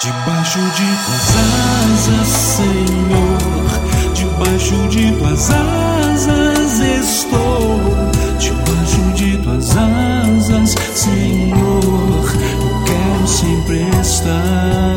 Debaixo de tuas asas, Senhor, debaixo de tuas asas estou. Debaixo de tuas asas, Senhor, eu quero sempre estar.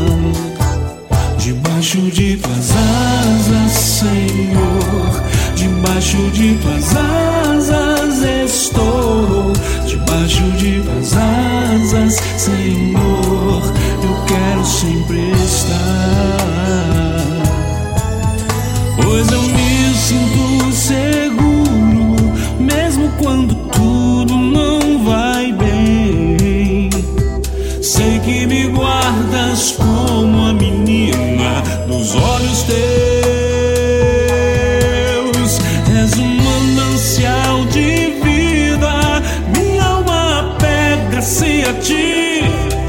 Debaixo de tuas asas, Senhor, debaixo de tuas asas estou. Debaixo de tuas asas, Senhor, eu quero sempre estar. Pois eu me sinto seguro, mesmo quando tudo não vai bem. Sei que me guardas como a menina dos olhos teus. És um manancial de vida, minha alma apega-se a ti.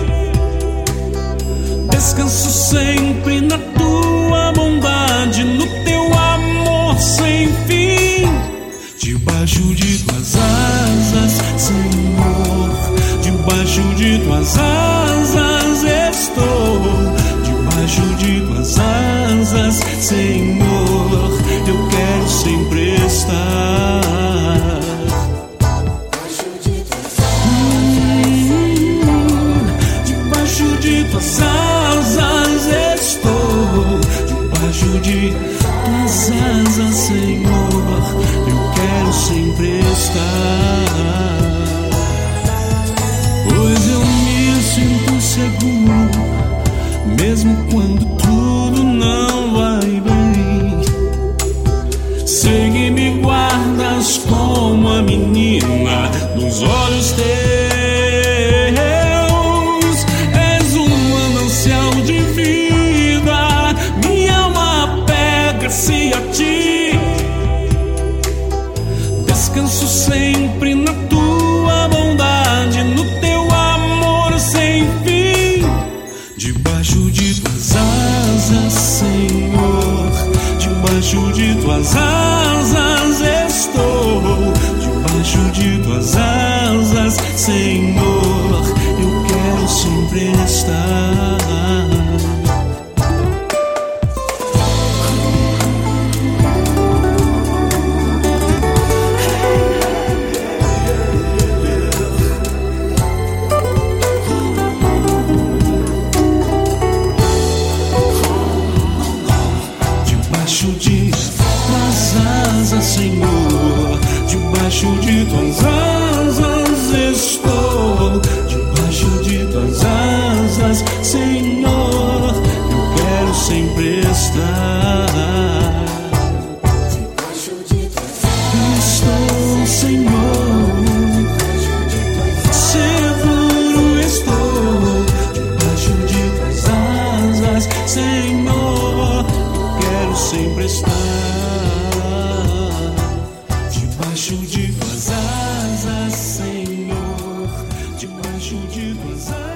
Descanso sempre na tua bondade, no teu amor sem fim. Debaixo de tuas asas, Senhor, debaixo de tuas asas estou. Debaixo de tuas asas, Senhor, eu quero sempre estar. Debaixo de tuas asas estou. Debaixo de tuas asas, Senhor, eu quero sempre estar. Pois eu me sinto seguro, mesmo quando tudo não vai bem. Sei que me guardas como a menina dos olhos teus. És um manancial de vida, minha alma apega-se a ti. Descanso sempre na tua bondade, no teu amor sem fim. Debaixo de tuas asas, Senhor, debaixo de tuas asas estou. Debaixo de tuas asas, Senhor, eu quero sempre estar. Debaixo de tuas asas, Senhor, debaixo de tuas asas estou. Debaixo de tuas asas, Senhor, eu quero sempre estar. Debaixo de tuas asas estou, Senhor, seguro estou. Debaixo de tuas asas, Senhor, quero sempre estar. Debaixo de tuas asas, Senhor, debaixo de tuas asas.